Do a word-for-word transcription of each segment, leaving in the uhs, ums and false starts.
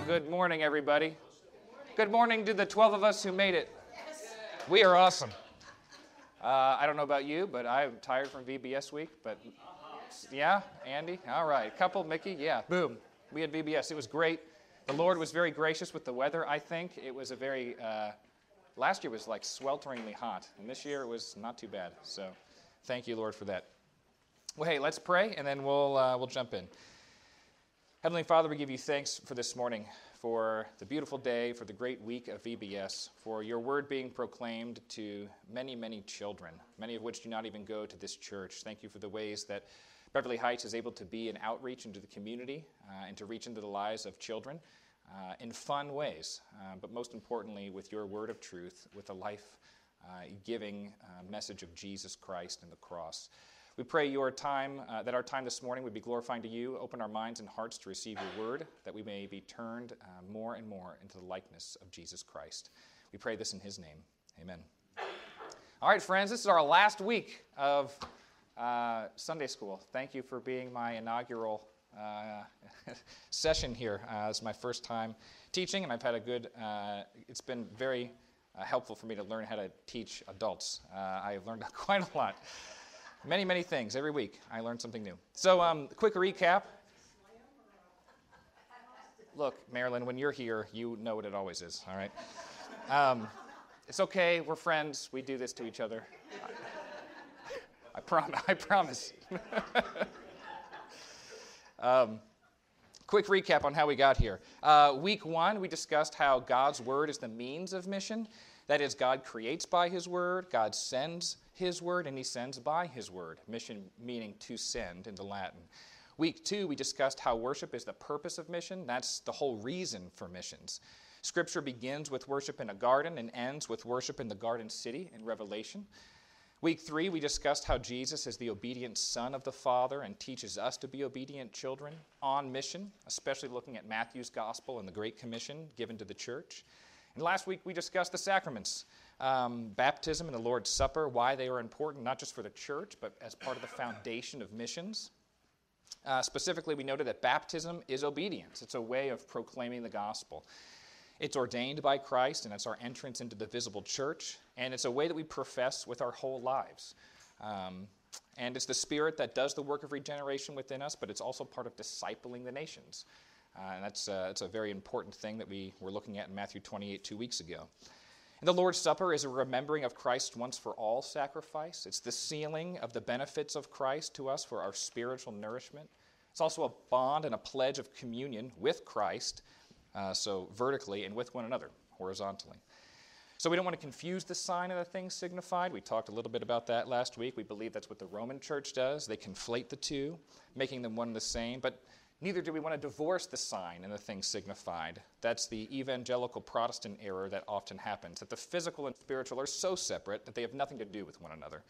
good morning, everybody. Good morning to the twelve of us who made it. We are awesome. Uh, I don't know about you, but I'm tired from V B S week. But yeah, Andy? All right. Couple, Mickey? Yeah, boom. We had V B S. It was great. The Lord was very gracious with the weather, I think. It was a very, uh, last year was like swelteringly hot, and this year it was not too bad. So thank you, Lord, for that. Well, hey, let's pray, and then we'll uh, we'll jump in. Heavenly Father, we give you thanks for this morning, for the beautiful day, for the great week of V B S, for your word being proclaimed to many, many children, many of which do not even go to this church. Thank you for the ways that Beverly Heights is able to be an outreach into the community uh, and to reach into the lives of children uh, in fun ways, uh, but most importantly with your word of truth, with a life-giving uh, uh, message of Jesus Christ and the cross. We pray your time, uh, that our time this morning would be glorifying to you. Open our minds and hearts to receive your word, that we may be turned uh, more and more into the likeness of Jesus Christ. We pray this in his name. Amen. All right, friends, this is our last week of uh, Sunday school. Thank you for being my inaugural uh, session here. Uh, it's my first time teaching, and I've had a good, uh, it's been very uh, helpful for me to learn how to teach adults. Uh, I've learned quite a lot. Many, many things. Every week, I learn something new. So, um, quick recap. Look, Marilyn, when you're here, you know what it always is, all right? Um, it's okay. We're friends. We do this to each other. I, I, prom- I promise. um, quick recap on how we got here. Uh, week one, we discussed how God's word is the means of mission. That is, God creates by his word, God sends his word, and he sends by his word. Mission meaning to send in the Latin. Week two, we discussed how worship is the purpose of mission. That's the whole reason for missions. Scripture begins with worship in a garden and ends with worship in the garden city in Revelation. Week three, we discussed how Jesus is the obedient Son of the Father and teaches us to be obedient children on mission, especially looking at Matthew's Gospel and the Great Commission given to the church. And last week, we discussed the sacraments, um, baptism and the Lord's Supper, why they are important, not just for the church, but as part of the foundation of missions. Uh, specifically, we noted that baptism is obedience. It's a way of proclaiming the gospel. It's ordained by Christ, and it's our entrance into the visible church, and it's a way that we profess with our whole lives. Um, and it's the Spirit that does the work of regeneration within us, but it's also part of discipling the nations. Uh, and that's, uh, that's a very important thing that we were looking at in Matthew twenty-eight two weeks ago. And the Lord's Supper is a remembering of Christ's once-for-all sacrifice. It's the sealing of the benefits of Christ to us for our spiritual nourishment. It's also a bond and a pledge of communion with Christ, uh, so vertically, and with one another, horizontally. So we don't want to confuse the sign and the things signified. We talked a little bit about that last week. We believe that's what the Roman Church does. They conflate the two, making them one and the same. But neither do we want to divorce the sign and the things signified. That's the evangelical Protestant error that often happens, that the physical and spiritual are so separate that they have nothing to do with one another.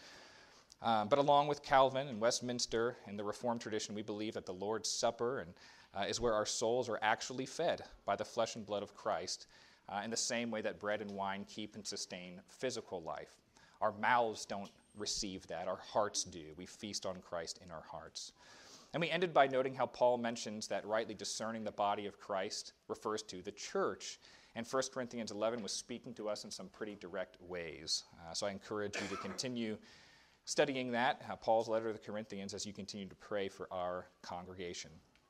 Um, but along with Calvin and Westminster and the Reformed tradition, we believe that the Lord's Supper and, uh, is where our souls are actually fed by the flesh and blood of Christ, uh, in the same way that bread and wine keep and sustain physical life. Our mouths don't receive that. Our hearts do. We feast on Christ in our hearts. And we ended by noting how Paul mentions that rightly discerning the body of Christ refers to the church. And First Corinthians eleven was speaking to us in some pretty direct ways. Uh, so I encourage you to continue studying that, uh, Paul's letter to the Corinthians, as you continue to pray for our congregation.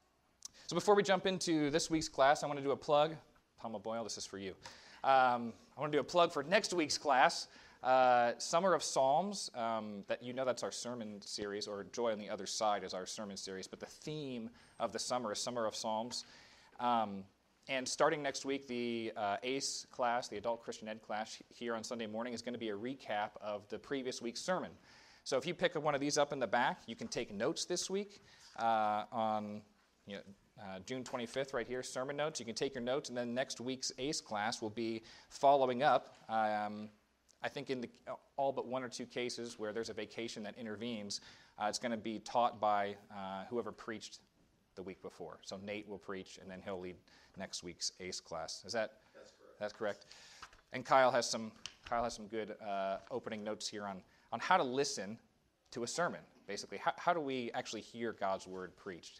So before we jump into this week's class, I want to do a plug. Palma Boyle, this is for you. Um, I want to do a plug for next week's class. Uh, Summer of Psalms, um, that you know that's our sermon series, or Joy on the Other Side is our sermon series, but the theme of the summer is Summer of Psalms. Um, and starting next week, the uh, A C E class, the Adult Christian Ed class here on Sunday morning, is going to be a recap of the previous week's sermon. So if you pick one of these up in the back, you can take notes this week uh, on you know, uh, June twenty-fifth right here, sermon notes. You can take your notes, and then next week's A C E class will be following up. Um, I think in the, all but one or two cases where there's a vacation that intervenes, uh, it's going to be taught by uh, whoever preached the week before. So Nate will preach, and then he'll lead next week's A C E class. Is that? That's correct. That's correct. And Kyle has some Kyle has some good uh, opening notes here on, on how to listen to a sermon, basically. How, how do we actually hear God's word preached?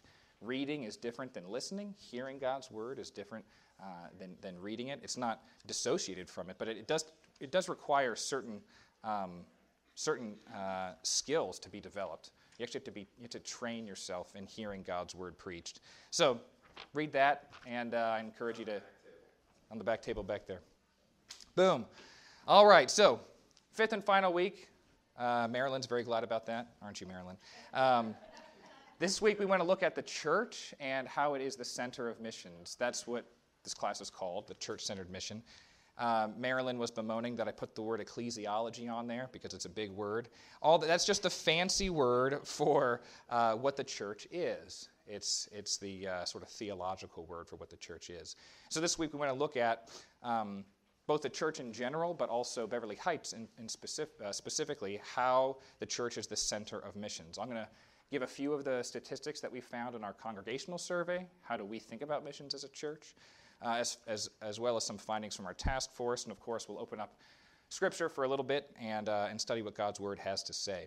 reading is different than listening. Hearing God's word is different uh, than, than reading it. It's not dissociated from it, but it, it does it does require certain um, certain uh, skills to be developed. You actually have to be you have to train yourself in hearing God's word preached. So read that, and uh, I encourage you to on the back table back there. Boom. All right. So fifth and final week. Uh, Marilyn's very glad about that, aren't you, Marilyn? Um, this week we want to look at the church and how it is the center of missions. That's what this class is called, the church-centered mission. Uh, Marilyn was bemoaning that I put the word ecclesiology on there because it's a big word. All that, that's just a fancy word for uh, what the church is. It's it's the uh, sort of theological word for what the church is. So this week we want to look at um, both the church in general, but also Beverly Heights in, in specific, uh, specifically, how the church is the center of missions. I'm going to give a few of the statistics that we found in our congregational survey. How do we think about missions as a church? Uh, as, as, as well as some findings from our task force. And of course, we'll open up Scripture for a little bit and, uh, and study what God's Word has to say.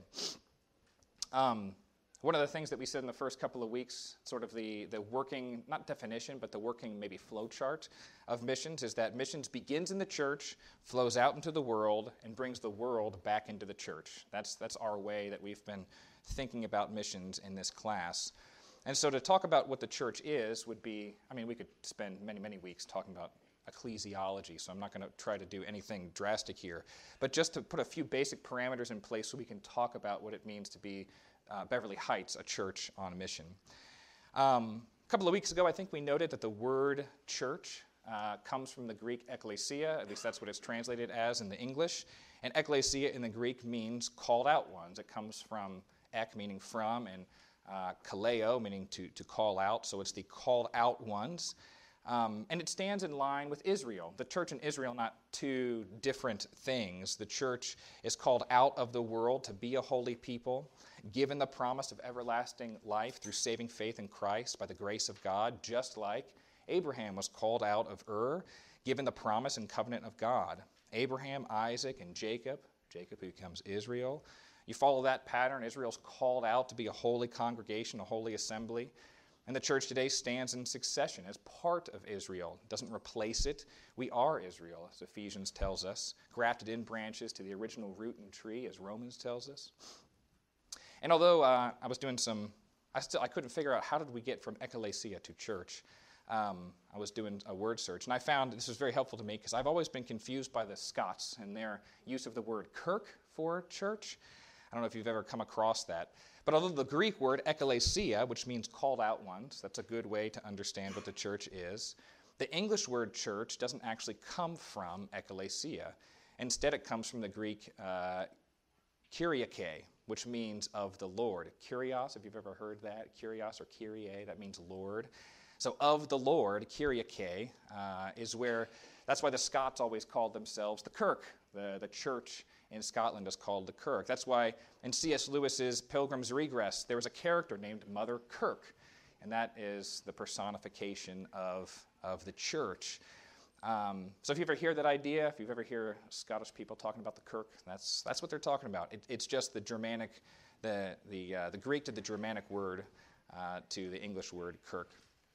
Um, one of the things that we said in the first couple of weeks, sort of the, the working, not definition, but the working maybe flow chart of missions, is that missions begins in the church, flows out into the world, and brings the world back into the church. That's, that's our way that we've been thinking about missions in this class. And so to talk about what the church is would be, I mean, we could spend many, many weeks talking about ecclesiology, so I'm not going to try to do anything drastic here. But just to put a few basic parameters in place so we can talk about what it means to be uh, Beverly Heights, a church on a mission. Um, a couple of weeks ago, I think we noted that the word church uh, comes from the Greek ekklesia, at least that's what it's translated as in the English. And ekklesia in the Greek means called out ones. It comes from ek, meaning from, and Uh, kaleo, meaning to, to call out, so it's the called out ones. Um, and it stands in line with Israel. The church and Israel, not two different things. The church is called out of the world to be a holy people, given the promise of everlasting life through saving faith in Christ by the grace of God, just like Abraham was called out of Ur, given the promise and covenant of God. Abraham, Isaac, and Jacob, Jacob becomes Israel. You follow that pattern, Israel's called out to be a holy congregation, a holy assembly. And the church today stands in succession as part of Israel. It doesn't replace it. We are Israel, as Ephesians tells us, grafted in branches to the original root and tree, as Romans tells us. And although uh, I was doing some, I still I couldn't figure out how did we get from ekklesia to church. Um, I was doing a word search, and I found this was very helpful to me because I've always been confused by the Scots and their use of the word kirk for church. I don't know if you've ever come across that. But although the Greek word ekklesia, which means called out ones, that's a good way to understand what the church is, the English word church doesn't actually come from ekklesia. Instead, it comes from the Greek uh, kyriake, which means of the Lord. Kyrios, if you've ever heard that, kyrios or kyrie, that means Lord. So of the Lord, kyriake, uh, is where, that's why the Scots always called themselves the kirk, the, the church in Scotland is called the Kirk. That's why in C S Lewis's Pilgrim's Regress, there was a character named Mother Kirk, and that is the personification of, of the church. Um, so if you ever hear that idea, if you ever hear Scottish people talking about the Kirk, that's that's what they're talking about. It, it's just the Germanic, the the uh, the Greek to the Germanic word uh, to the English word Kirk.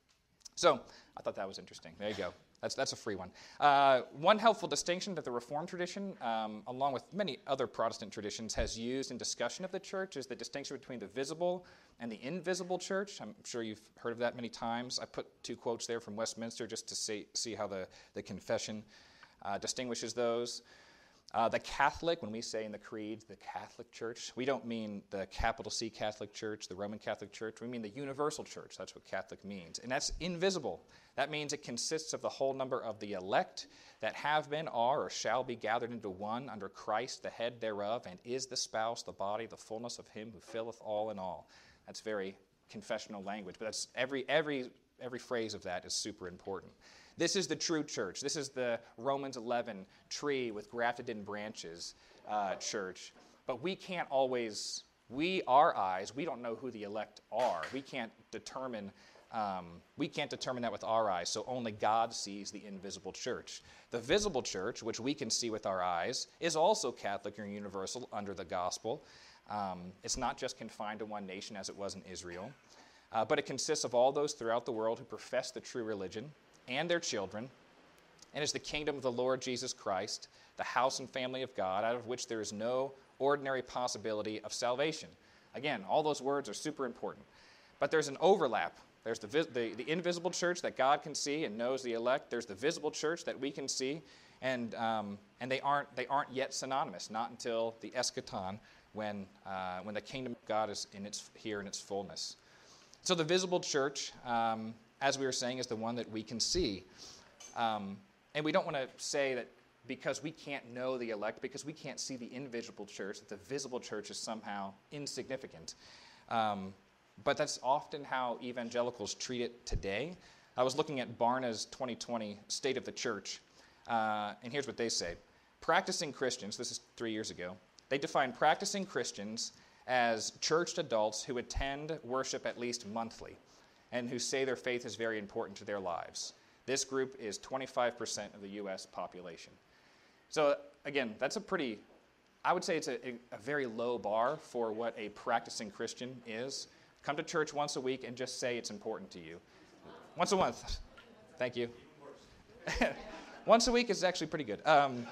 So I thought that was interesting. There you go. That's that's a free one. Uh, one helpful distinction that the Reformed tradition, um, along with many other Protestant traditions, has used in discussion of the church is the distinction between the visible and the invisible church. I'm sure you've heard of that many times. I put two quotes there from Westminster just to see, see how the, the confession uh, distinguishes those. Uh, the Catholic, when we say in the Creed, the Catholic Church, we don't mean the capital C Catholic Church, the Roman Catholic Church. We mean the universal church. That's what Catholic means. And that's invisible. That means it consists of the whole number of the elect that have been, are, or shall be gathered into one under Christ, the head thereof, and is the spouse, the body, the fullness of him who filleth all in all. That's very confessional language, but that's every every every phrase of that is super important. This is the true church. This is the Romans eleven tree with grafted in branches uh, church. But we can't always, we, our eyes, we don't know who the elect are. We can't determine, um, we can't determine that with our eyes. So only God sees the invisible church. The visible church, which we can see with our eyes, is also Catholic or universal under the gospel. Um, it's not just confined to one nation as it was in Israel. Uh, but it consists of all those throughout the world who profess the true religion and their children, and is the kingdom of the Lord Jesus Christ, the house and family of God, out of which there is no ordinary possibility of salvation. Again, all those words are super important. But there's an overlap. There's the, vis- the, the invisible church that God can see and knows the elect. There's the visible church that we can see, and um, and they aren't they aren't yet synonymous. Not until the eschaton, when uh, when the kingdom of God is in its here in its fullness. So the visible church, um, as we were saying, is the one that we can see. Um, and we don't want to say that because we can't know the elect, because we can't see the invisible church, that the visible church is somehow insignificant. Um, but that's often how evangelicals treat it today. I was looking at Barna's twenty twenty State of the Church, uh, and here's what they say. Practicing Christians, this is three years ago, they define practicing Christians as churched adults who attend worship at least monthly and who say their faith is very important to their lives. This group is twenty-five percent of the U S population. So again, that's a pretty, I would say it's a, a very low bar for what a practicing Christian is. Come to church once a week and just say it's important to you. Once a month. Thank you. Once a week is actually pretty good. Um,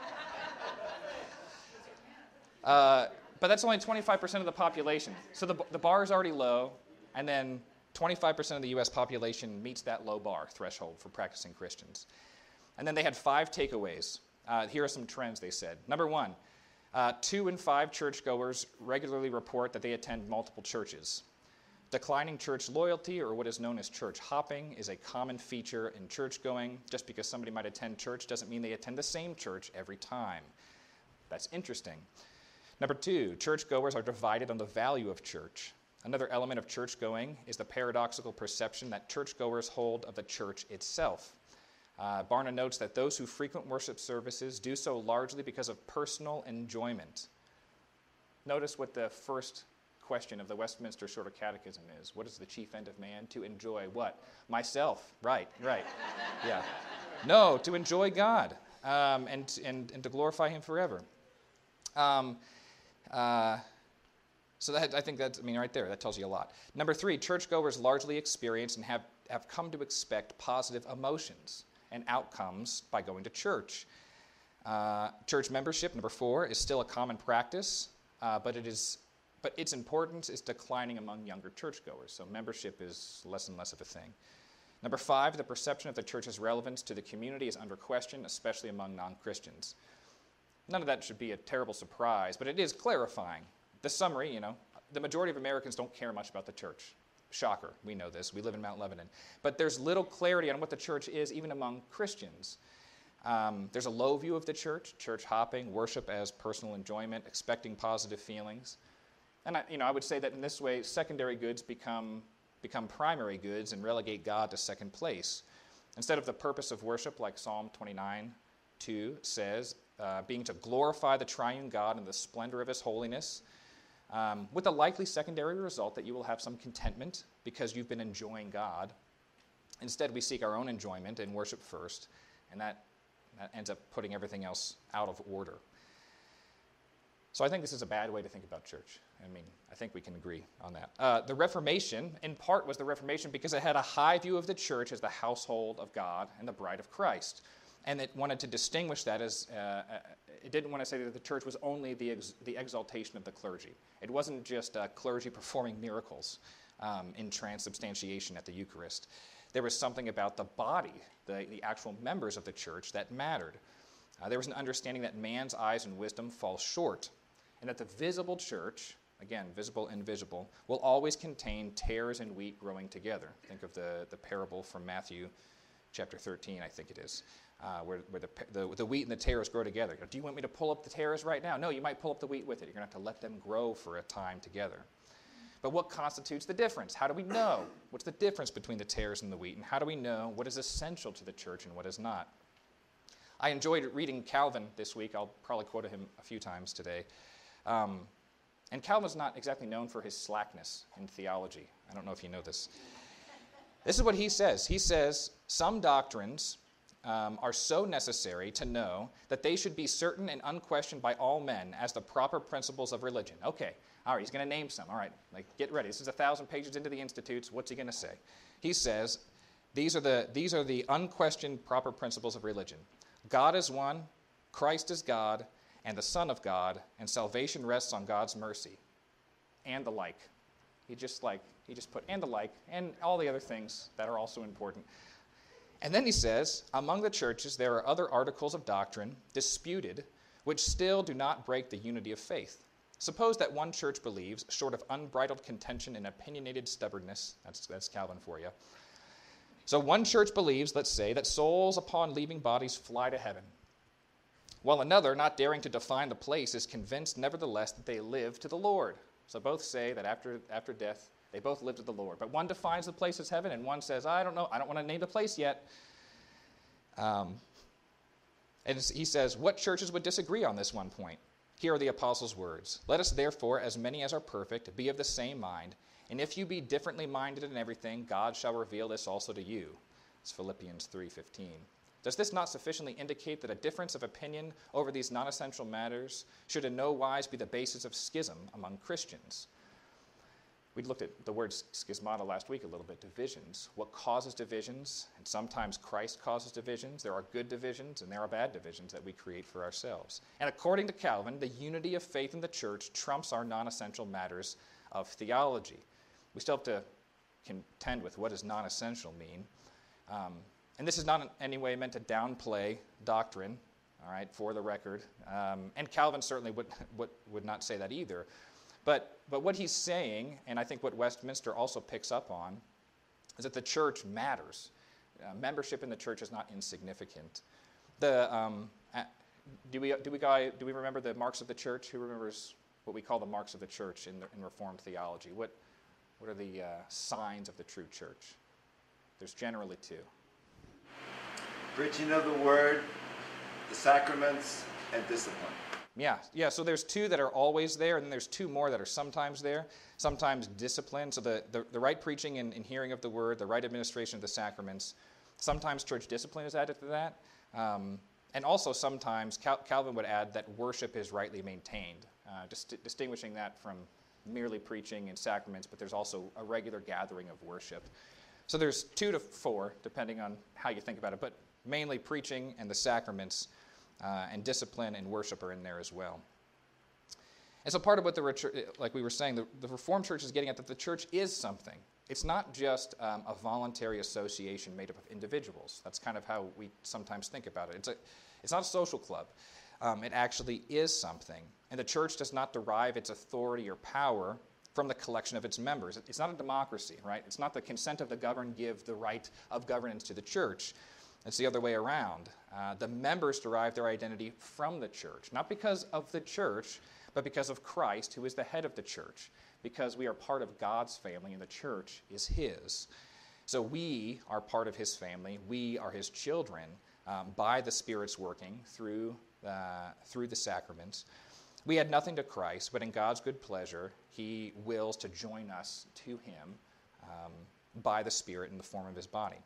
uh, But that's only twenty-five percent of the population. So the, the bar is already low, and then twenty-five percent of the U S population meets that low bar threshold for practicing Christians. And then they had five takeaways. Uh, here are some trends, they said. Number one, uh, two in five churchgoers regularly report that they attend multiple churches. Declining church loyalty, or what is known as church hopping, is a common feature in church-going. Just because somebody might attend church doesn't mean they attend the same church every time. That's interesting. Number two, churchgoers are divided on the value of church. Another element of church-going is the paradoxical perception that churchgoers hold of the church itself. Uh, Barna notes that those who frequent worship services do so largely because of personal enjoyment. Notice what the first question of the Westminster Shorter Catechism is. What is the chief end of man? To enjoy what? Myself. Right, right. Yeah. No, to enjoy God um, and, and, and to glorify Him forever. Um, Uh, so that, I think that's, I mean, right there, that tells you a lot. Number three, churchgoers largely experience and have, have come to expect positive emotions and outcomes by going to church. Uh, church membership, number four, is still a common practice, uh, but it is, but its importance is declining among younger churchgoers. So membership is less and less of a thing. Number five, the perception of the church's relevance to the community is under question, especially among non-Christians. None of that should be a terrible surprise, but it is clarifying. The summary, you know, the majority of Americans don't care much about the church. Shocker, we know this. We live in Mount Lebanon. But there's little clarity on what the church is, even among Christians. Um, there's a low view of the church, church hopping, worship as personal enjoyment, expecting positive feelings. And I, you know, I would say that in this way, secondary goods become, become primary goods and relegate God to second place. Instead of the purpose of worship, like Psalm twenty-nine two says, Uh, being to glorify the triune God in the splendor of His holiness, um, with a likely secondary result that you will have some contentment because you've been enjoying God. Instead, we seek our own enjoyment and worship first, and that, that ends up putting everything else out of order. So I think this is a bad way to think about church. I mean, I think we can agree on that. Uh, the Reformation, in part, was the Reformation because it had a high view of the church as the household of God and the bride of Christ. And it wanted to distinguish that as, uh, it didn't want to say that the church was only the, ex- the exaltation of the clergy. It wasn't just uh, clergy performing miracles um, in transubstantiation at the Eucharist. There was something about the body, the, the actual members of the church, that mattered. Uh, there was an understanding that man's eyes and wisdom fall short, and that the visible church, again, visible and invisible, will always contain tares and wheat growing together. Think of the, the parable from Matthew chapter thirteen, I think it is. Uh, where where the, the the wheat and the tares grow together. Do you want me to pull up the tares right now? No, you might pull up the wheat with it. You're going to have to let them grow for a time together. But what constitutes the difference? How do we know? What's the difference between the tares and the wheat? And how do we know what is essential to the church and what is not? I enjoyed reading Calvin this week. I'll probably quote him a few times today. Um, and Calvin's not exactly known for his slackness in theology. I don't know if you know this. This is what he says. He says, some doctrines um, are so necessary to know that they should be certain and unquestioned by all men as the proper principles of religion. Okay, all right, he's going to name some. All right, like get ready. This is a thousand pages into the Institutes. What's he going to say? He says, these are the these are the unquestioned proper principles of religion. God is one, Christ is God, and the Son of God, and salvation rests on God's mercy, and the like. He just like he just put and the like, and all the other things that are also important. And then he says, among the churches there are other articles of doctrine disputed, which still do not break the unity of faith. Suppose that one church believes, short of unbridled contention and opinionated stubbornness, that's, that's Calvin for you. So one church believes, let's say, that souls upon leaving bodies fly to heaven, while another, not daring to define the place, is convinced nevertheless that they live to the Lord. So both say that after, after death, they both live to the Lord. But one defines the place as heaven, and one says, I don't know, I don't want to name the place yet. Um, and he says, what churches would disagree on this one point? Here are the apostles' words. Let us therefore, as many as are perfect, be of the same mind. And if you be differently minded in everything, God shall reveal this also to you. It's Philippians three fifteen. Does this not sufficiently indicate that a difference of opinion over these non-essential matters should in no wise be the basis of schism among Christians? We looked at the word schismata last week a little bit, divisions. What causes divisions? And sometimes Christ causes divisions. There are good divisions and there are bad divisions that we create for ourselves. And according to Calvin, the unity of faith in the church trumps our non-essential matters of theology. We still have to contend with what does non-essential mean. Um, and this is not in any way meant to downplay doctrine, all right, for the record. Um, and Calvin certainly would, would, would not say that either. But, but what he's saying, and I think what Westminster also picks up on, is that the church matters. Uh, membership in the church is not insignificant. The, um, uh, do, we, do, we, do we remember the marks of the church? Who remembers what we call the marks of the church in, the, in Reformed theology? What, what are the uh, signs of the true church? There's generally two. Preaching of the word, the sacraments, and discipline. Yeah, yeah. So there's two that are always there, and then there's two more that are sometimes there. Sometimes discipline, so the, the, the right preaching and, and hearing of the word, the right administration of the sacraments. Sometimes church discipline is added to that. Um, and also sometimes Cal- Calvin would add that worship is rightly maintained, uh, dist- distinguishing that from merely preaching and sacraments, but there's also a regular gathering of worship. So there's two to four, depending on how you think about it, but mainly preaching and the sacraments. Uh, and discipline and worship are in there as well. And so part of what the, like we were saying, the, the Reformed Church is getting at that the church is something. It's not just um, a voluntary association made up of individuals. That's kind of how we sometimes think about it. It's, a, it's not a social club. Um, it actually is something. And the church does not derive its authority or power from the collection of its members. It's not a democracy, right? It's not the consent of the governed give the right of governance to the church. It's the other way around. Uh, the members derive their identity from the church, not because of the church, but because of Christ, who is the head of the church, because we are part of God's family and the church is his. So we are part of his family. We are his children um, by the Spirit's working through, uh, through the sacraments. We had nothing to Christ, but in God's good pleasure, he wills to join us to him um, by the Spirit in the form of his body.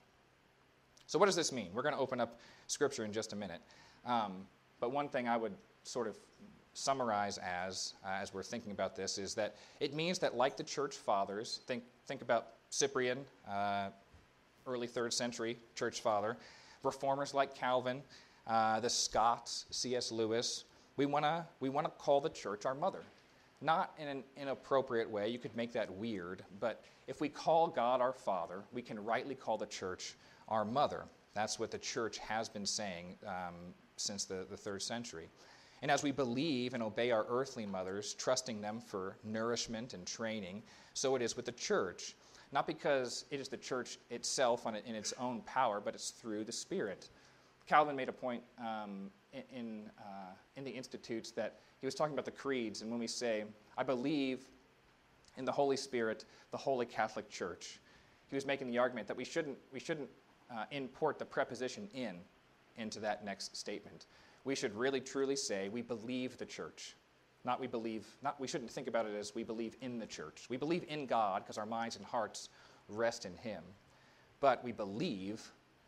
So what does this mean? We're going to open up Scripture in just a minute. Um, but one thing I would sort of summarize as, uh, as we're thinking about this is that it means that like the church fathers, think, think about Cyprian, uh, early third century church father, reformers like Calvin, uh, the Scots, C S Lewis, we want to we want to call the church our mother. Not in an inappropriate way. You could make that weird, but if we call God our Father, we can rightly call the church our mother. That's what the church has been saying um, since the, the third century. And as we believe and obey our earthly mothers, trusting them for nourishment and training, so it is with the church. Not because it is the church itself on it, in its own power, but it's through the Spirit. Calvin made a point um, in, in, uh, in the Institutes that he was talking about the creeds, and when we say, I believe in the Holy Spirit, the Holy Catholic Church, he was making the argument that we shouldn't, we shouldn't uh, import the preposition in into that next statement. We should really truly say we believe the church. Not we believe, not we shouldn't think about it as we believe in the church. We believe in God because our minds and hearts rest in him. But we believe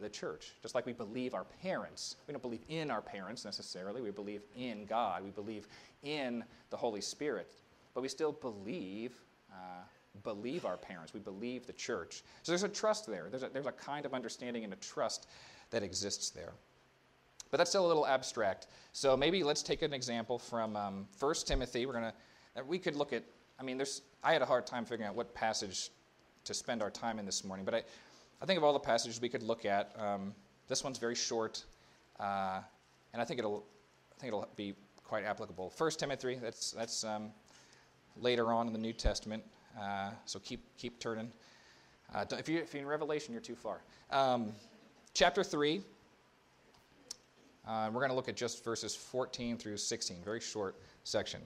the church. Just like we believe our parents. We don't believe in our parents necessarily. We believe in God. We believe in the Holy Spirit. But we still believe uh, believe our parents. We believe the church. So there's a trust there. There's a, there's a kind of understanding and a trust that exists there. But that's still a little abstract. So maybe let's take an example from um, First Timothy. We're going to, we could look at, I mean, there's, I had a hard time figuring out what passage to spend our time in this morning. But I, I think of all the passages we could look at, um, this one's very short, uh, and I think it'll, I think it'll be quite applicable. First Timothy, that's that's um, later on in the New Testament. Uh, so keep keep turning. Uh, if you if you're in Revelation, you're too far. Um, chapter three. Uh, we're going to look at just verses fourteen through sixteen. Very short section.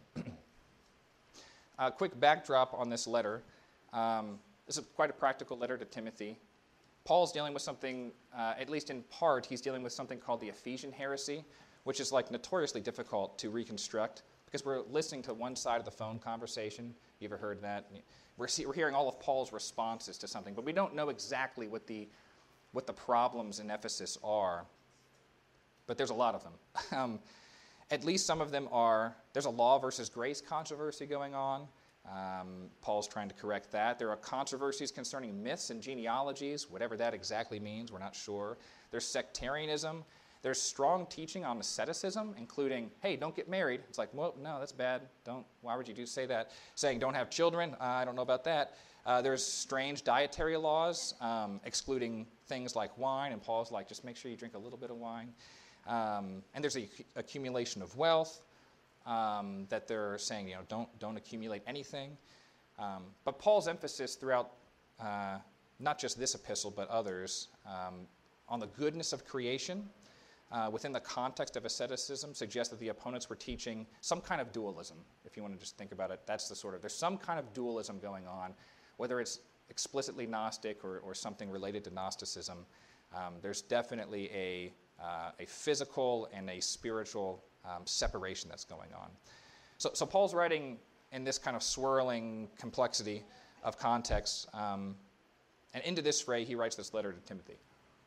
A quick backdrop on this letter. Um, this is quite a practical letter to Timothy. Paul's dealing with something, uh, at least in part, he's dealing with something called the Ephesian heresy, which is like notoriously difficult to reconstruct because we're listening to one side of the phone conversation. You ever heard that? We're, see, we're hearing all of Paul's responses to something, but we don't know exactly what the what the problems in Ephesus are. But there's a lot of them. um, at least some of them are, there's a law versus grace controversy going on. Um, Paul's trying to correct that. There are controversies concerning myths and genealogies, whatever that exactly means, we're not sure. There's sectarianism. There's strong teaching on asceticism, including, hey, don't get married. It's like, well, no, that's bad. Don't. Why would you do say that? Saying don't have children, uh, I don't know about that. Uh, there's strange dietary laws, um, excluding things like wine, and Paul's like, just make sure you drink a little bit of wine. Um, and there's the accumulation of wealth. Um, that they're saying, you know, don't don't accumulate anything. Um, but Paul's emphasis throughout, uh, not just this epistle, but others, um, on the goodness of creation uh, within the context of asceticism suggests that the opponents were teaching some kind of dualism. If you want to just think about it, that's the sort of, there's some kind of dualism going on, whether it's explicitly Gnostic or, or something related to Gnosticism. Um, there's definitely a, uh, a physical and a spiritual Um, separation that's going on. So, so Paul's writing in this kind of swirling complexity of context, um, and into this fray, he writes this letter to Timothy.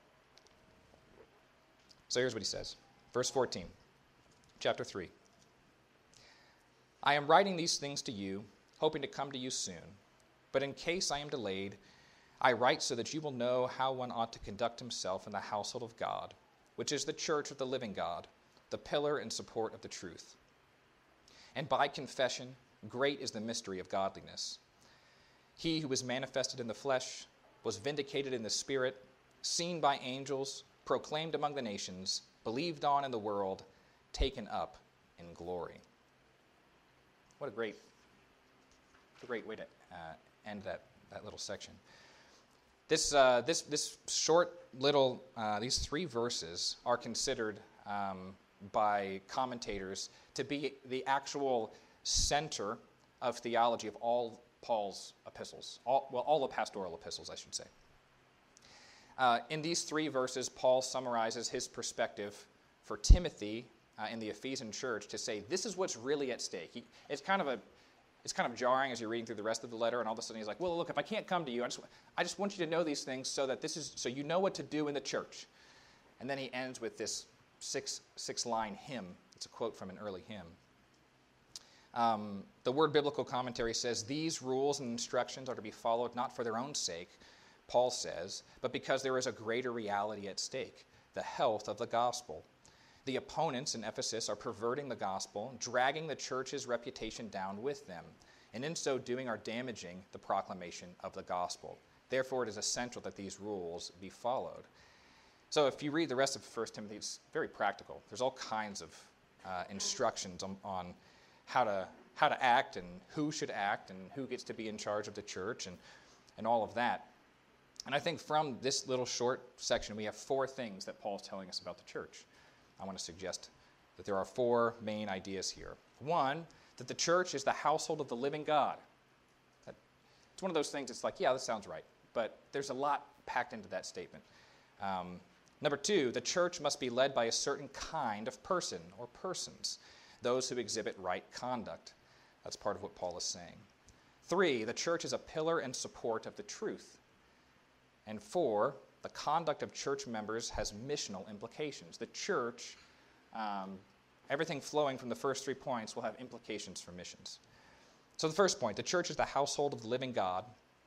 So here's what he says. Verse fourteen, chapter three. I am writing these things to you, hoping to come to you soon. But in case I am delayed, I write so that you will know how one ought to conduct himself in the household of God, which is the church of the living God, the pillar and support of the truth. And by confession, great is the mystery of godliness. He who was manifested in the flesh was vindicated in the spirit, seen by angels, proclaimed among the nations, believed on in the world, taken up in glory. What a great, what a great way to uh, end that, that little section. This, uh, this, this short little, uh, these three verses are considered um, by commentators to be the actual center of theology of all Paul's epistles, all, well, all the pastoral epistles, I should say. Uh, in these three verses, Paul summarizes his perspective for Timothy uh, in the Ephesian church to say, this is what's really at stake. He, it's kind of a, it's kind of jarring as you're reading through the rest of the letter, and all of a sudden he's like, well, look, if I can't come to you, I just, I just want you to know these things so that this is, so you know what to do in the church. And then he ends with this Six, six-line hymn. It's a quote from an early hymn. Um, the Word Biblical Commentary says, these rules and instructions are to be followed not for their own sake, Paul says, but because there is a greater reality at stake, the health of the gospel. The opponents in Ephesus are perverting the gospel, dragging the church's reputation down with them, and in so doing are damaging the proclamation of the gospel. Therefore, it is essential that these rules be followed. So if you read the rest of First Timothy, it's very practical. There's all kinds of uh, instructions on, on how to how to act and who should act and who gets to be in charge of the church and, and all of that. And I think from this little short section, we have four things that Paul's telling us about the church. I want to suggest that there are four main ideas here. One, that the church is the household of the living God. That, it's one of those things, it's like, yeah, that sounds right. But there's a lot packed into that statement. Um, Number two, the church must be led by a certain kind of person or persons, those who exhibit right conduct. That's part of what Paul is saying. Three, the church is a pillar and support of the truth. And four, the conduct of church members has missional implications. The church, um, everything flowing from the first three points will have implications for missions. So the first point, the church is the household of the living God.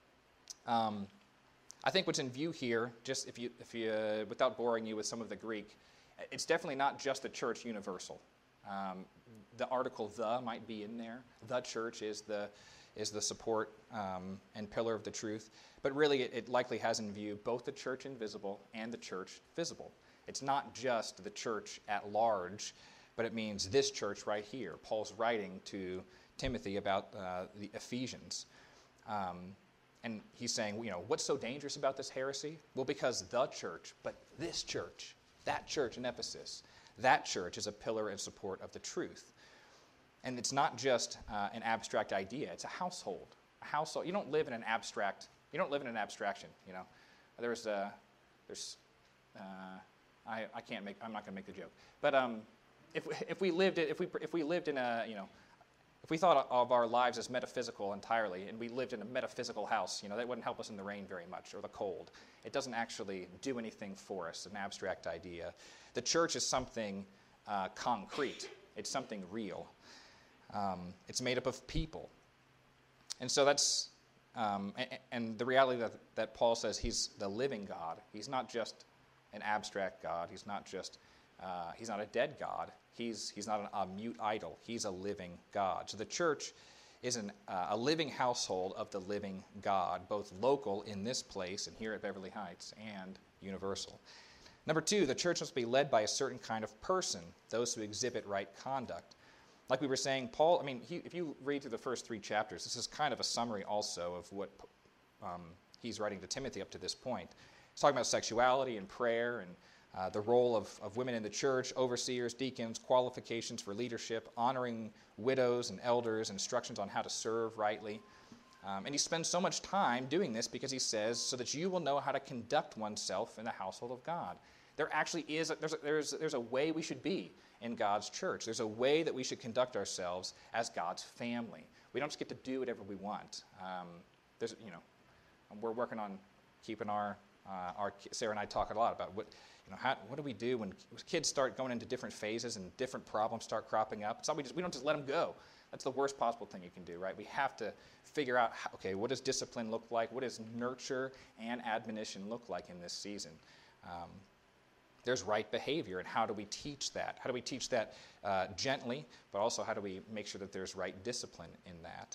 Um, I think what's in view here, just if you, if you, uh, without boring you with some of the Greek, it's definitely not just the church universal. Um, the article "the" might be in there. The church is the is the support um, and pillar of the truth. But really, it, it likely has in view both the church invisible and the church visible. It's not just the church at large, but it means this church right here. Paul's writing to Timothy about uh, the Ephesians. Um, and he's saying, you know, what's so dangerous about this heresy? Well, because the church, but this church, that church in Ephesus, that church is a pillar and support of the truth. And it's not just uh, an abstract idea, it's a household. A household. You don't live in an abstract, you don't live in an abstraction, you know. There's, uh, there's, uh, I, I can't make, I'm not going to make the joke. But um, if, if we lived, if we, if we lived in a, you know, if we thought of our lives as metaphysical entirely, and we lived in a metaphysical house, you know, that wouldn't help us in the rain very much, or the cold. It doesn't actually do anything for us, an abstract idea. The church is something uh, concrete. It's something real. Um, it's made up of people. And so that's, um, and, and the reality that, that Paul says he's the living God. He's not just an abstract God. He's not just, uh, he's not a dead God. He's, he's not an, a mute idol. He's a living God. So the church is an, uh, a living household of the living God, both local in this place and here at Beverly Heights, and universal. Number two, the church must be led by a certain kind of person, those who exhibit right conduct. Like we were saying, Paul, I mean, he, if you read through the first three chapters, this is kind of a summary also of what um, he's writing to Timothy up to this point. He's talking about sexuality and prayer and uh, the role of, of women in the church, overseers, deacons, qualifications for leadership, honoring widows and elders, instructions on how to serve rightly. Um, and he spends so much time doing this because he says, so that you will know how to conduct oneself in the household of God. There actually is, a, there's, a, there's, there's a way we should be in God's church. There's a way that we should conduct ourselves as God's family. We don't just get to do whatever we want. Um, there's, you know, we're working on keeping our, uh, our, Sarah and I talk a lot about what, you know, how, what do we do when kids start going into different phases and different problems start cropping up? It's not, we, just, we don't just let them go. That's the worst possible thing you can do, right? We have to figure out, how, okay, what does discipline look like? What does nurture and admonition look like in this season? Um, There's right behavior, and how do we teach that? How do we teach that uh, gently, but also how do we make sure that there's right discipline in that?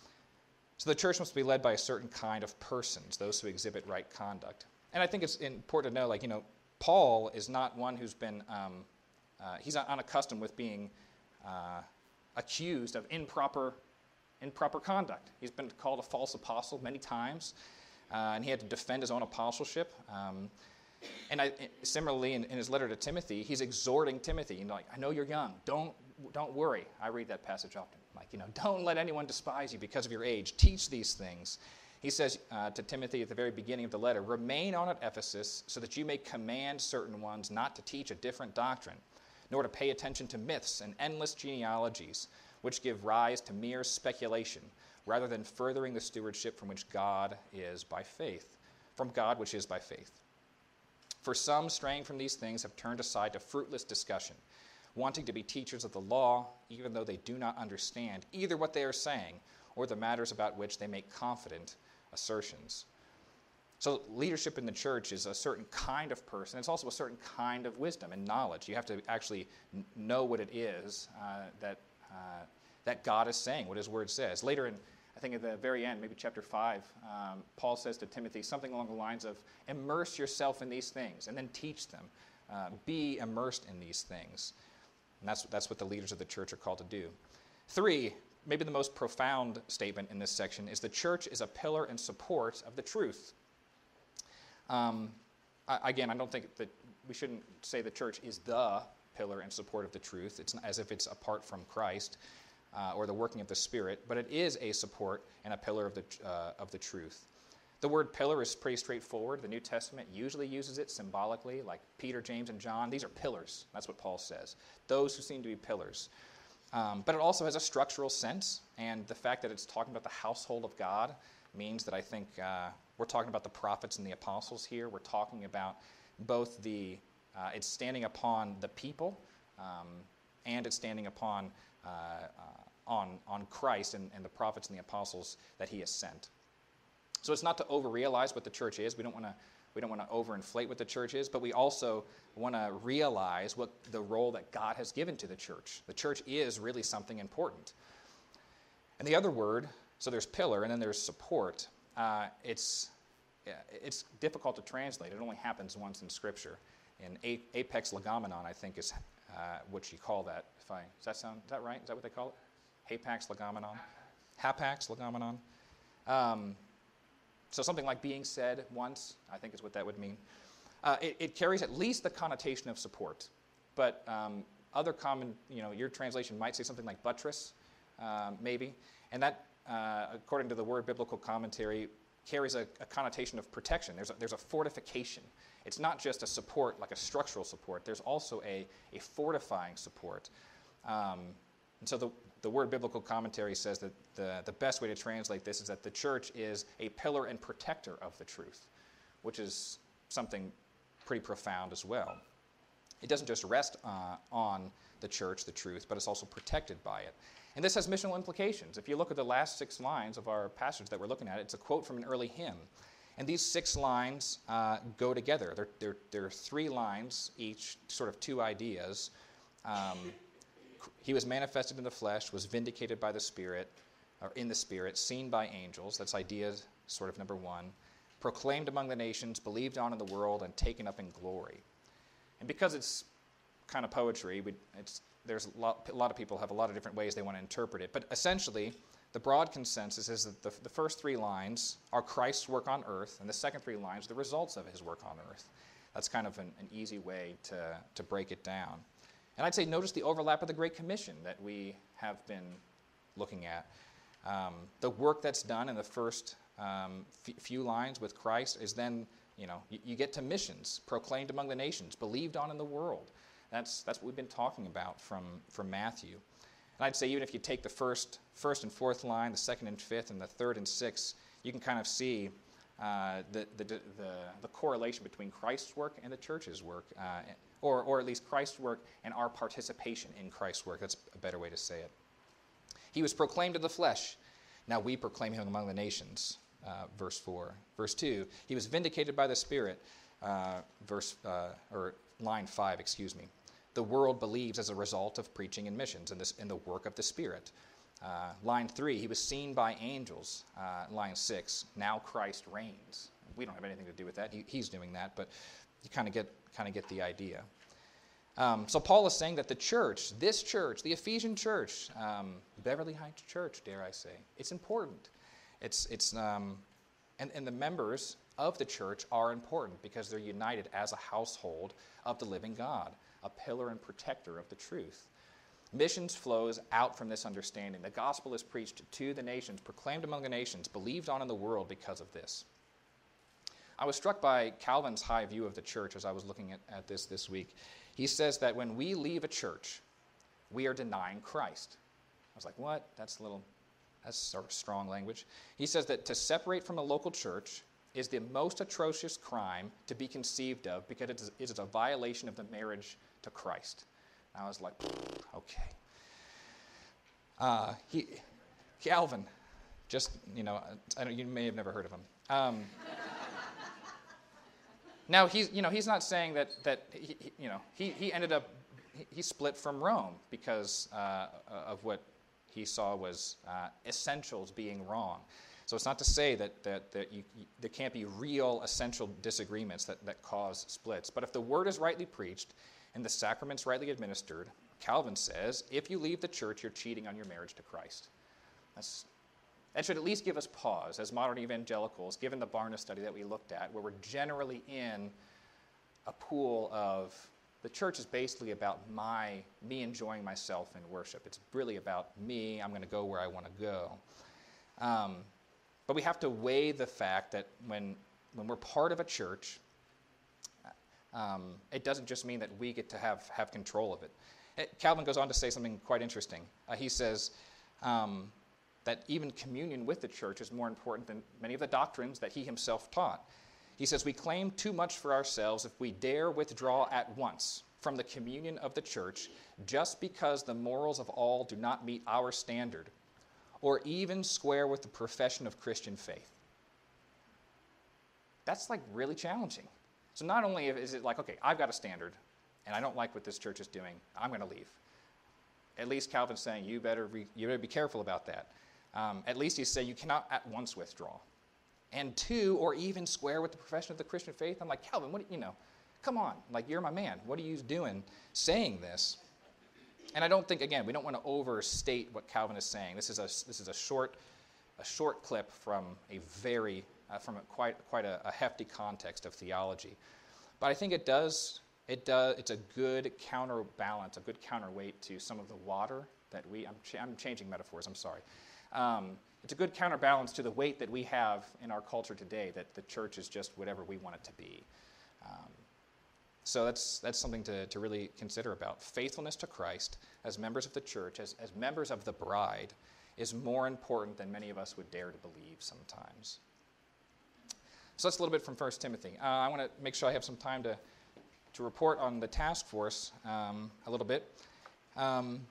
So the church must be led by a certain kind of persons, those who exhibit right conduct. And I think it's important to know, like, you know, Paul is not one who's been, um, uh, he's not unaccustomed with being uh, accused of improper, improper conduct. He's been called a false apostle many times, uh, and he had to defend his own apostleship. Um, And I, similarly, in, in his letter to Timothy, he's exhorting Timothy. You know, like, I know you're young. Don't, don't worry. I read that passage often. Like, you know, don't let anyone despise you because of your age. Teach these things. He says uh, to Timothy at the very beginning of the letter, remain on at Ephesus so that you may command certain ones not to teach a different doctrine, nor to pay attention to myths and endless genealogies, which give rise to mere speculation, rather than furthering the stewardship from which God is by faith, from God which is by faith. For some, straying from these things, have turned aside to fruitless discussion, wanting to be teachers of the law, even though they do not understand either what they are saying or the matters about which they make confident assertions. So leadership in the church is a certain kind of person. It's also a certain kind of wisdom and knowledge. You have to actually n- know what it is uh, that, uh, that God is saying, what his word says. Later in I think at the very end, maybe chapter five, um, Paul says to Timothy something along the lines of, immerse yourself in these things and then teach them. Uh, be immersed in these things. And that's, that's what the leaders of the church are called to do. Three, maybe the most profound statement in this section is the church is a pillar and support of the truth. Um, I, again, I don't think that we shouldn't say the church is the pillar and support of the truth. It's not as if it's apart from Christ. Uh, or the working of the Spirit, but it is a support and a pillar of the, uh, of the truth. The word pillar is pretty straightforward. The New Testament usually uses it symbolically, like Peter, James, and John. These are pillars. That's what Paul says. Those who seem to be pillars. Um, but it also has a structural sense, and the fact that it's talking about the household of God means that I think uh, We're talking about the prophets and the apostles here. We're talking about both the, uh, it's standing upon the people, um, and it's standing upon uh, uh, on, on Christ and, and the prophets and the apostles that he has sent. So it's not to overrealize what the church is. We don't want to we don't want to overinflate what the church is, but we also want to realize what the role that God has given to the church. The church is really something important. And the other word, so there's pillar and then there's support. Uh, it's it's difficult to translate. It only happens once in Scripture. In apex legomenon, I think is uh, what you call that. If I does that sound is that right? Is that what they call it? Apex legomenon, hapax legomenon. Um, So something like being said once, I think is what that would mean. Uh, it, it carries at least the connotation of support. But um, other common, you know, your translation might say something like buttress, um, maybe. And that, uh, according to the Word Biblical Commentary, carries a, a connotation of protection. There's a, there's a fortification. It's not just a support, like a structural support. There's also a, a fortifying support. Um, and so the The Word Biblical Commentary says that the, the best way to translate this is that the church is a pillar and protector of the truth, which is something pretty profound as well. It doesn't just rest uh, on the church, the truth, but it's also protected by it. And this has missional implications. If you look at the last six lines of our passage that we're looking at, it's a quote from an early hymn. And these six lines uh, go together. They're, they're, they're three lines each, sort of two ideas. Um, He was manifested in the flesh, was vindicated by the Spirit, or in the Spirit, seen by angels. That's idea sort of number one. Proclaimed among the nations, believed on in the world, and taken up in glory. And because it's kind of poetry, we, it's, there's a lot, a lot of people have a lot of different ways they want to interpret it. But essentially, the broad consensus is that the, the first three lines are Christ's work on earth, and the second three lines are the results of his work on earth. That's kind of an, an easy way to, to break it down. And I'd say notice the overlap of the Great Commission that we have been looking at. Um, the work that's done in the first um, f- few lines with Christ is then, you know, you, you get to missions, proclaimed among the nations, believed on in the world. That's that's what we've been talking about from, from Matthew. And I'd say even if you take the first first and fourth line, the second and fifth, and the third and sixth, you can kind of see uh, the, the, the, the correlation between Christ's work and the church's work. Uh, Or, or at least Christ's work and our participation in Christ's work. That's a better way to say it. He was proclaimed in the flesh. Now we proclaim him among the nations, uh, verse four. Verse two, he was vindicated by the Spirit, uh, verse uh, or line five, excuse me. The world believes as a result of preaching and missions in, this, in the work of the Spirit. Uh, line three, he was seen by angels. Uh, line six, now Christ reigns. We don't have anything to do with that. He, he's doing that, but you kind of get kind of get the idea. Um, so Paul is saying that the church, this church, the Ephesian church, um, Beverly Heights Church, dare I say, it's important. It's it's um, and, and the members of the church are important because they're united as a household of the living God, a pillar and protector of the truth. Missions flows out from this understanding. The gospel is preached to the nations, proclaimed among the nations, believed on in the world because of this. I was struck by Calvin's high view of the church as I was looking at, at this this week. He says that when we leave a church, we are denying Christ. I was like, what? That's a little, that's sort of strong language. He says that to separate from a local church is the most atrocious crime to be conceived of because it is, it is a violation of the marriage to Christ. And I was like, okay. Uh, he, Calvin, just, you know, I don't, you may have never heard of him. Um, Now he's, you know, he's not saying that that he, he, you know, he, he ended up he, he split from Rome because uh, of what he saw was uh, essentials being wrong. So it's not to say that that that you, you, there can't be real essential disagreements that, that cause splits. But if the word is rightly preached and the sacraments rightly administered, Calvin says, if you leave the church, you're cheating on your marriage to Christ. That's That should at least give us pause as modern evangelicals, given the Barna study that we looked at, where we're generally in a pool of, the church is basically about my, me enjoying myself in worship. It's really about me, I'm going to go where I want to go. Um, but we have to weigh the fact that when, when we're part of a church, um, it doesn't just mean that we get to have, have control of it. It Calvin goes on to say something quite interesting. Uh, he says, um, that even communion with the church is more important than many of the doctrines that he himself taught. He says, we claim too much for ourselves if we dare withdraw at once from the communion of the church just because the morals of all do not meet our standard or even square with the profession of Christian faith. That's like really challenging. So not only is it like, okay, I've got a standard and I don't like what this church is doing, I'm going to leave. At least Calvin's saying you better, re, you better be careful about that. Um, at least he's saying you cannot at once withdraw. And two, or even square with the profession of the Christian faith. I'm like, Calvin, what, you know, come on, like you're my man. What are you doing saying this? And I don't think, again, we don't want to overstate what Calvin is saying. This is a this is a short a short clip from a very uh, from a quite quite a, a hefty context of theology. But I think it does it does it's a good counterbalance, a good counterweight to some of the water that we. I'm ch- I'm changing metaphors. I'm sorry. Um, It's a good counterbalance to the weight that we have in our culture today, that the church is just whatever we want it to be. Um, so that's that's something to, to really consider about. Faithfulness to Christ as members of the church, as, as members of the bride, is more important than many of us would dare to believe sometimes. So that's a little bit from First Timothy. Uh, I want to make sure I have some time to, to report on the task force um, a little bit. Um,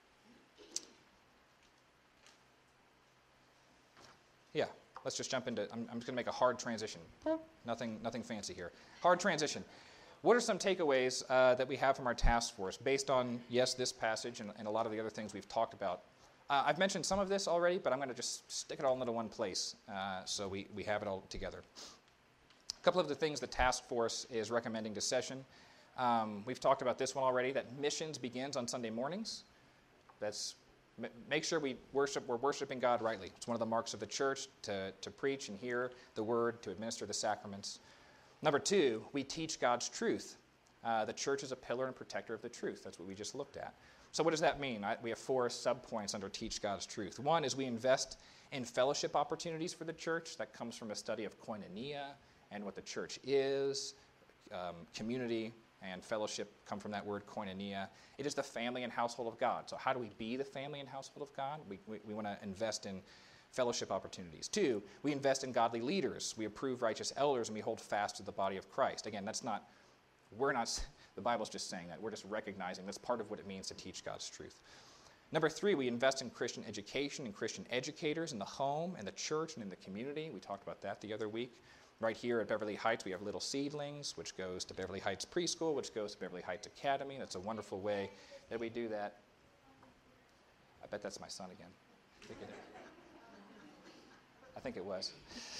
Yeah, let's just jump into, I'm, I'm just going to make a hard transition. Nothing nothing fancy here. Hard transition. What are some takeaways uh, that we have from our task force based on, yes, this passage and, and a lot of the other things we've talked about? Uh, I've mentioned some of this already, but I'm going to just stick it all into one place uh, so we, we have it all together. A couple of the things the task force is recommending to session. Um, we've talked about this one already, that missions begins on Sunday mornings. That's Make sure we worship, we're worshiping God rightly. It's one of the marks of the church to, to preach and hear the word, to administer the sacraments. Number two, we teach God's truth. Uh, the church is a pillar and protector of the truth. That's what we just looked at. So what does that mean? I, we have four subpoints under teach God's truth. One is we invest in fellowship opportunities for the church. That comes from a study of koinonia and what the church is, um, community, and fellowship come from that word koinonia. It is the family and household of God. So how do we be the family and household of God? We, we, we want to invest in fellowship opportunities. Two, we invest in godly leaders. We approve righteous elders, and we hold fast to the body of Christ. Again, that's not, we're not, the Bible's just saying that. We're just recognizing that's part of what it means to teach God's truth. Number three, we invest in Christian education and Christian educators in the home and the church and in the community. We talked about that the other week. Right here at Beverly Heights, we have Little Seedlings, which goes to Beverly Heights Preschool, which goes to Beverly Heights Academy. That's a wonderful way that we do that. I bet that's my son again. I think it, I think it was.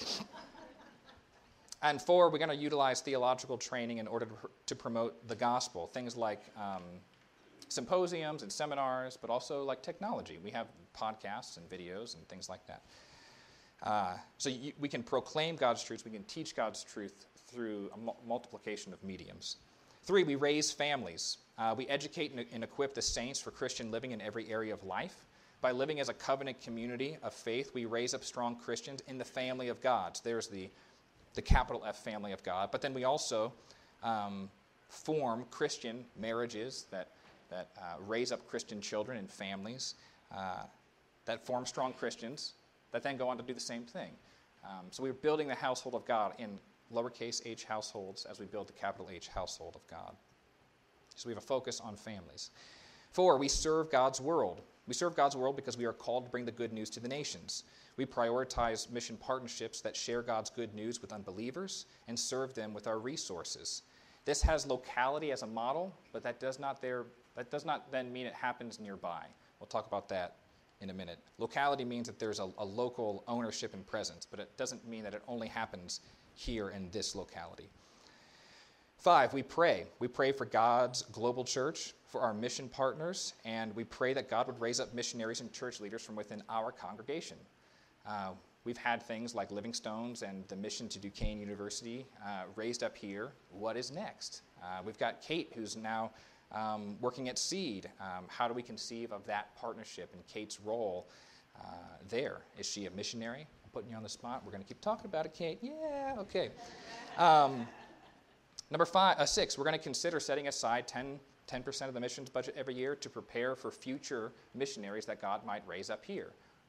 And four, we're going to utilize theological training in order to, to promote the gospel. Things like um, symposiums and seminars, but also like technology. We have podcasts and videos and things like that. Uh, so you, we can proclaim God's truths, we can teach God's truth through a mu- multiplication of mediums. Three, we raise families. Uh, we educate and, and equip the saints for Christian living in every area of life. By living as a covenant community of faith, we raise up strong Christians in the family of God. So there's the, the capital F family of God. But then we also um, form Christian marriages that, that uh, raise up Christian children and families uh, that form strong Christians that then go on to do the same thing. Um, so we're building the household of God in lowercase h households as we build the capital H household of God. So we have a focus on families. Four, we serve God's world. We serve God's world because we are called to bring the good news to the nations. We prioritize mission partnerships that share God's good news with unbelievers and serve them with our resources. This has locality as a model, but that does not there that does not then mean it happens nearby. We'll talk about that in a minute. Locality means that there's a, a local ownership and presence, but it doesn't mean that it only happens here in this locality. Five, we pray. We pray for God's global church, for our mission partners, and we pray that God would raise up missionaries and church leaders from within our congregation. Uh, we've had things like Living Stones and the mission to Duquesne University uh, raised up here. What is next? Uh, we've got Kate, who's now Um, working at Seed. Um, how do we conceive of that partnership and Kate's role uh, there? Is she a missionary? I'm putting you on the spot. We're going to keep talking about it, Kate. Yeah, okay. Um, number five, uh, six, we're going to consider setting aside ten percent of the missions budget every year to prepare for future missionaries that God might raise up here.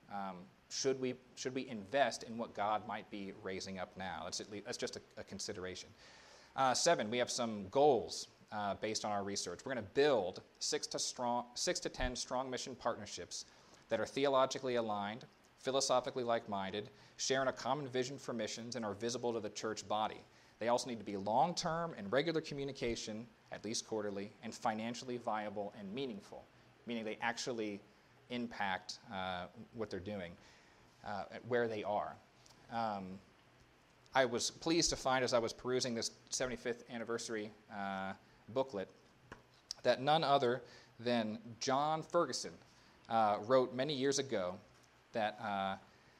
um, should we should we invest in what God might be raising up now? That's, at least, that's just a, a consideration. Uh, seven, we have some goals uh, based on our research. We're going to build six to strong, six to ten strong mission partnerships that are theologically aligned, philosophically like-minded, sharing a common vision for missions, and are visible to the church body. They also need to be long-term and regular communication, at least quarterly, and financially viable and meaningful, meaning they actually impact uh, what they're doing, uh, where they are. Um, I was pleased to find, as I was perusing this seventy-fifth anniversary uh, booklet, that none other than John Ferguson uh, wrote many years ago that uh,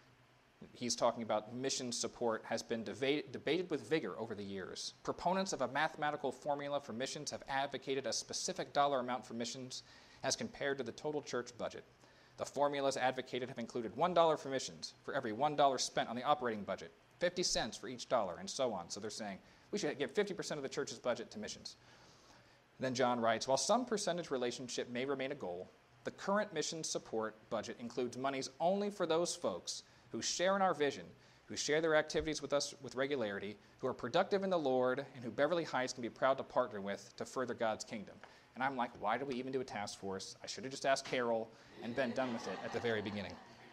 he's talking about mission support has been debate, debated with vigor over the years. Proponents of a mathematical formula for missions have advocated a specific dollar amount for missions as compared to the total church budget. The formulas advocated have included one dollar for missions for every one dollar spent on the operating budget, fifty cents for each dollar, and so on. So they're saying we should give fifty percent of the church's budget to missions. Then John writes, while some percentage relationship may remain a goal, the current mission support budget includes monies only for those folks who share in our vision, who share their activities with us with regularity, who are productive in the Lord, and who Beverly Heights can be proud to partner with to further God's kingdom. And I'm like, why do we even do a task force? I should have just asked Carol and been done with it at the very beginning.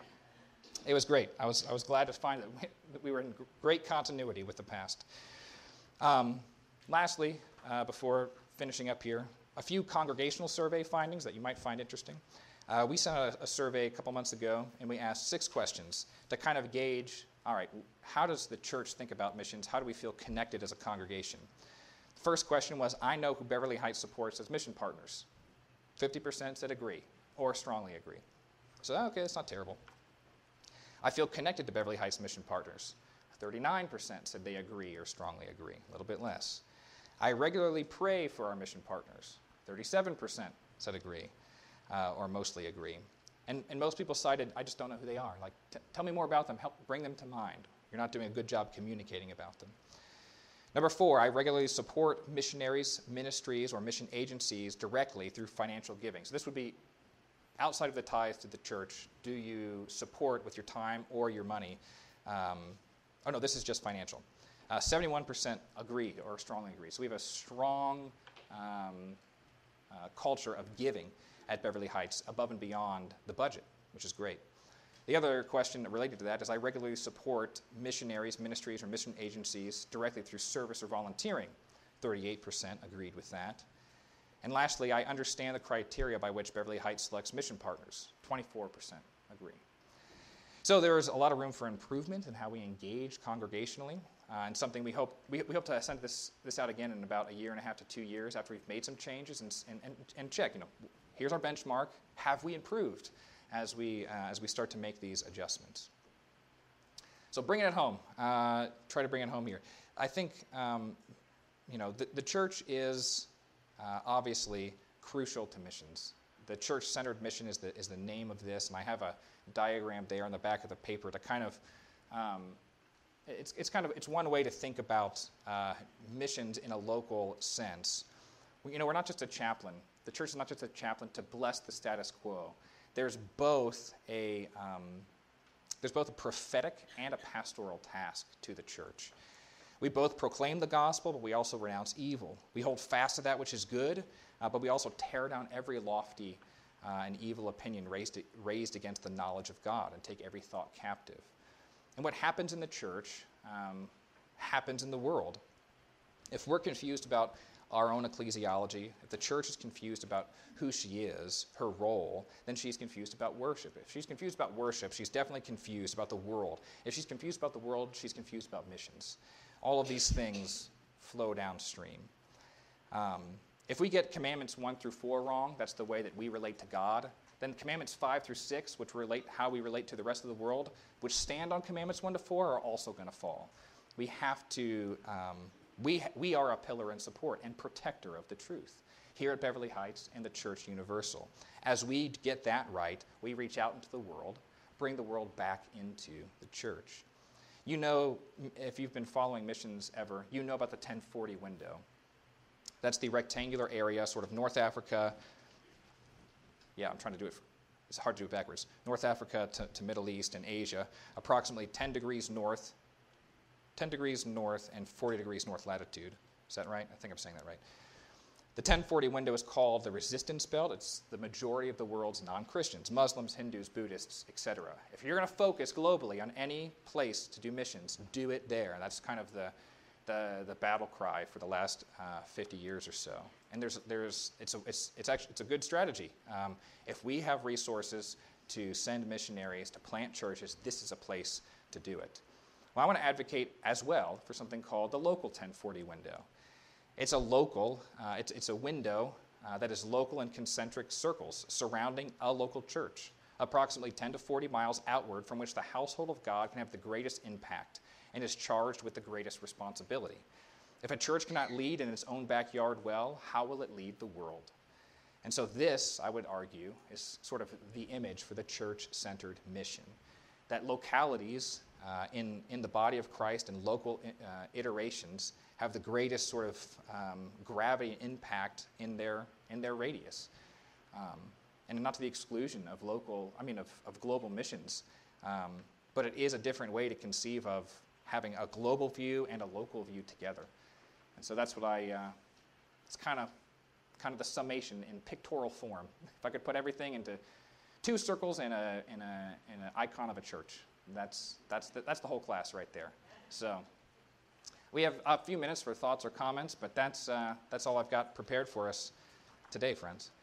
It was great. I was I was glad to find that we, that we were in great continuity with the past. Um, lastly, uh, before finishing up here, a few congregational survey findings that you might find interesting. Uh, we sent a, a survey a couple months ago, and we asked six questions to kind of gauge, all right, how does the church think about missions? How do we feel connected as a congregation? The first question was, I know who Beverly Heights supports as mission partners. fifty percent said agree or strongly agree. So, okay, that's not terrible. I feel connected to Beverly Heights mission partners. thirty-nine percent said they agree or strongly agree, a little bit less. I regularly pray for our mission partners. thirty-seven percent said agree uh, or mostly agree. And, and most people cited, I just don't know who they are. Like, t- tell me more about them. Help bring them to mind. You're not doing a good job communicating about them. Number four, I regularly support missionaries, ministries, or mission agencies directly through financial giving. So this would be outside of the tithes to the church. Do you support with your time or your money? Um, oh, no, this is just financial. Uh, seventy-one percent agree or strongly agree. So we have a strong um, uh, culture of giving at Beverly Heights above and beyond the budget, which is great. The other question related to that is I regularly support missionaries, ministries, or mission agencies directly through service or volunteering. thirty-eight percent agreed with that. And lastly, I understand the criteria by which Beverly Heights selects mission partners. twenty-four percent agree. So there is a lot of room for improvement in how we engage congregationally, uh, and something we hope we, we hope to send this this out again in about a year and a half to two years after we've made some changes and and, and, and check. You know, here's our benchmark. Have we improved as we uh, as we start to make these adjustments? So bringing it home. Uh, try to bring it home here. I think um, you know the, the church is uh, obviously crucial to missions. The church-centered mission is the is the name of this, and I have a diagram there on the back of the paper to kind of um, it's it's kind of it's one way to think about uh, missions in a local sense. You know, we're not just a chaplain. The church is not just a chaplain to bless the status quo. There's both a um, there's both a prophetic and a pastoral task to the church. We both proclaim the gospel, but we also renounce evil. We hold fast to that which is good, uh, but we also tear down every lofty uh, and evil opinion raised raised against the knowledge of God and take every thought captive. And what happens in the church um, happens in the world. If we're confused about our own ecclesiology, if the church is confused about who she is, her role, then she's confused about worship. If she's confused about worship, she's definitely confused about the world. If she's confused about the world, she's confused about missions. All of these things flow downstream. Um, if we get commandments one through four wrong, that's the way that we relate to God, then commandments five through six, which relate how we relate to the rest of the world, which stand on commandments one to four, are also going to fall. We have to... Um, We, we are a pillar and support and protector of the truth here at Beverly Heights and the Church Universal. As we get that right, we reach out into the world, bring the world back into the church. You know, if you've been following missions ever, you know about the ten forty window. That's the rectangular area, sort of North Africa. Yeah, I'm trying to do it. For, it's hard to do it backwards, North Africa to, to Middle East and Asia, approximately ten degrees north, ten degrees north and forty degrees north latitude. Is that right? I think I'm saying that right. The ten forty window is called the resistance belt. It's the majority of the world's non-Christians, Muslims, Hindus, Buddhists, et cetera. If you're going to focus globally on any place to do missions, do it there. That's kind of the the, the battle cry for the last uh, fifty years or so. And there's there's it's a it's it's actually it's a good strategy. Um, if we have resources to send missionaries to plant churches, this is a place to do it. Well, I want to advocate as well for something called the local ten forty window. It's a local, uh, it's, it's a window uh, that is local in concentric circles surrounding a local church, approximately ten to forty miles outward, from which the household of God can have the greatest impact and is charged with the greatest responsibility. If a church cannot lead in its own backyard well, how will it lead the world? And so this, I would argue, is sort of the image for the church-centered mission, that localities uh, in, in the body of Christ and local uh, iterations have the greatest sort of um, gravity and impact in their in their radius, um, and not to the exclusion of local, I mean, of, of global missions. Um, but it is a different way to conceive of having a global view and a local view together. And so that's what I. Uh, it's kind of kind of the summation in pictorial form. If I could put everything into two circles and a in a in an icon of a church, that's that's the, that's the whole class right there. So. We have a few minutes for thoughts or comments, but that's, uh, that's all I've got prepared for us today, friends.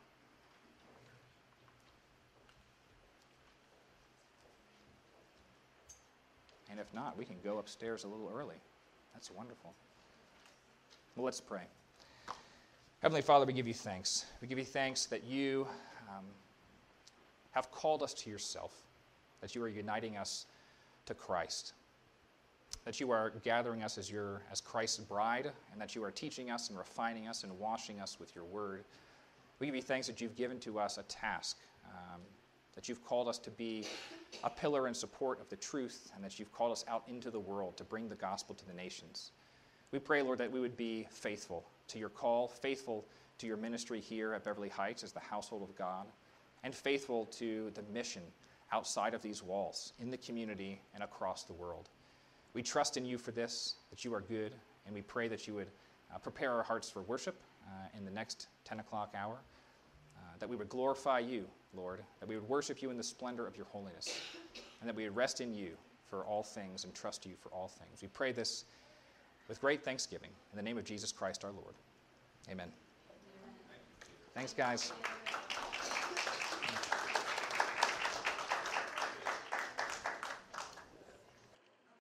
And if not, we can go upstairs a little early. That's wonderful. Well, let's pray. Heavenly Father, we give you thanks. We give you thanks that you um, have called us to yourself, that you are uniting us to Christ, that you are gathering us as your as Christ's bride, and that you are teaching us and refining us and washing us with your word. We give you thanks that you've given to us a task, um, that you've called us to be a pillar and support of the truth, and that you've called us out into the world to bring the gospel to the nations. We pray, Lord, that we would be faithful to your call, faithful to your ministry here at Beverly Heights as the household of God, and faithful to the mission outside of these walls, in the community and across the world. We trust in you for this, that you are good, and we pray that you would uh, prepare our hearts for worship uh, in the next ten o'clock hour, uh, that we would glorify you, Lord, that we would worship you in the splendor of your holiness, and that we would rest in you for all things and trust you for all things. We pray this with great thanksgiving in the name of Jesus Christ our Lord. Amen. Thanks, guys.